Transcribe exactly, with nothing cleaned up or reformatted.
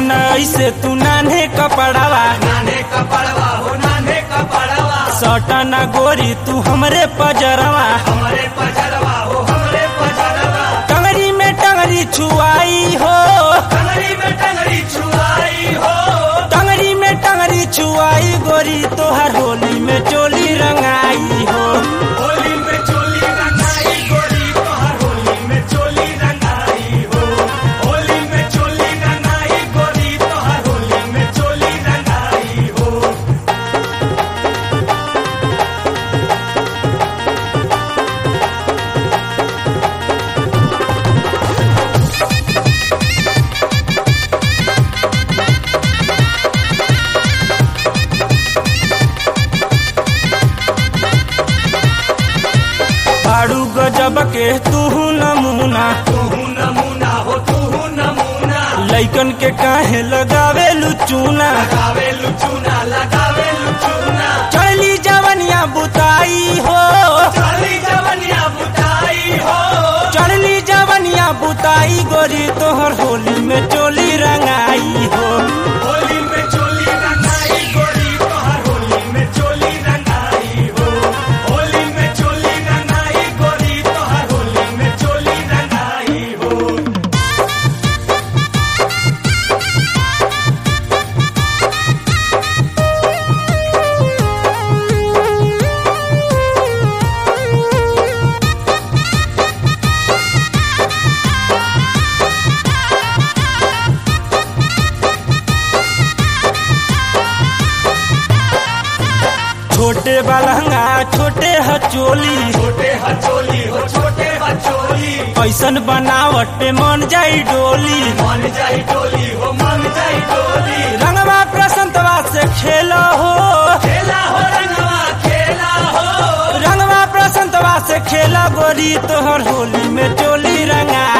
न ऐसे तू नाने कपड़वा नाने कपड़वा हो नाने कपड़वा सटा न गोरी तू हमरे पजरवा हमरे पजरवा हो हमरे पजरवा टंगरी में टंगरी छुआई हो टंगरी में टंगरी छुआई हो टंगरी में टंगरी छुआई गोरी तोहर होली में चोली रंगाई हो होली में चोली रंगाई गोरी तोहर होली में चोली रंगाई हो होली में चोली रंगाई गोरी तोहर होली में चोली रंगाई हो बाड़ू गजब के तू नमूना तू नमूना हो तू नमूना लइकन के काहे लगावे लुचूना लगावे लुचूना लगावे लुचूना चली जवनिया बुताई हो चली जवनिया बुताई हो चढ़ली जवनिया बुताई गोरी तोहर होली में चोली रंगाई हो होली में चोली रंगाई गोरी तोहर होली में चोली रंगाई हो होली में चोली रंगाई गोरी तोहर होली में चोली रंगाई हो छोटे बलहंगा छोटे हचोली छोटे हचोली हो छोटे हचोली ऐसन बनावट पे मन जाई डोली मन जाई डोली हो मन जाई डोली रंगवा प्रसंतवा से खेलो हो खेला हो रंगवा खेला हो रंगवा प्रसंतवा से खेला गोरी तोहर होली में चोली रंगा